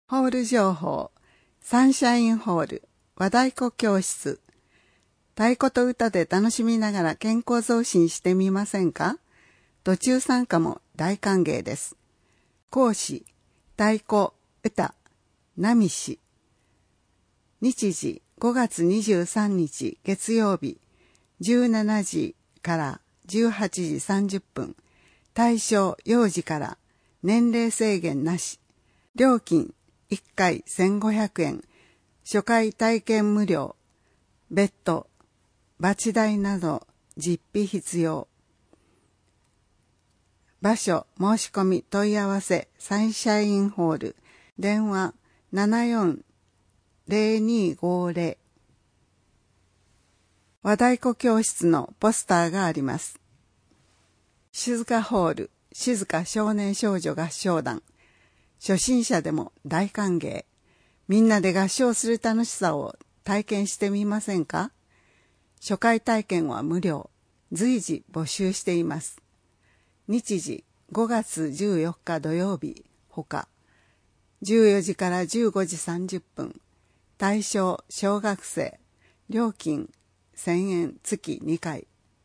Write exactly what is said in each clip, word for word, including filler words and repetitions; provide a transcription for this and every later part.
ホール情報、サンシャインホール、和太鼓教室。太鼓と歌で楽しみながら健康増進してみませんか？途中参加も大歓迎です。講師、太鼓、歌、波師。日時ごがつにじゅうさんにち月曜日、じゅうしちじからじゅうはちじさんじゅっぷん。対象幼児から年齢制限なし。料金いっかいせんごひゃくえん。初回体験無料。別途、バチ代など実費必要。場所、申し込み、問い合わせ、サンシャインホール。電話ななよんぜろにごぜろ。和太鼓教室のポスターがあります。静かホール、静か少年少女合唱団。初心者でも大歓迎。みんなで合唱する楽しさを体験してみませんか？初回体験は無料。随時募集しています。日時ごがつじゅうよっか土曜日ほか。じゅうよじからじゅうごじさんじゅっぷん。対象小学生。料金せんえん月にかい。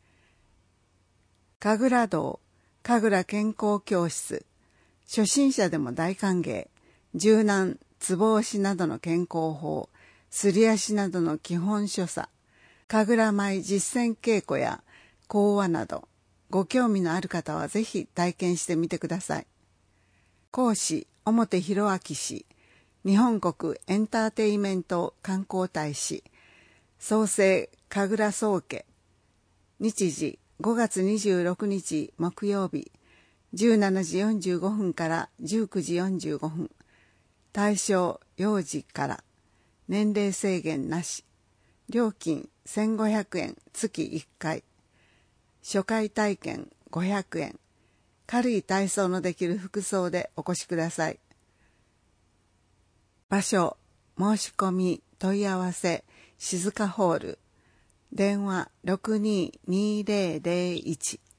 神楽堂、神楽健康教室。初心者でも大歓迎。柔軟、ツボ押しなどの健康法、すり足などの基本所作、神楽舞実践稽古や講話など、ご興味のある方はぜひ体験してみてください。講師、表弘明氏、日本国エンターテイメント観光大使、創生神楽宗家。日時ごがつにじゅうろくにち木曜日、じゅうしちじよんじゅうごふんからじゅうくじよんじゅうごふん。対象幼児から。年齢制限なし。料金せんごひゃくえん月いっかい。初回体験ごひゃくえん。軽い体操のできる服装でお越しください。場所、申し込み、問い合わせ、静かホール。電話ろくにーにーぜろぜろいち。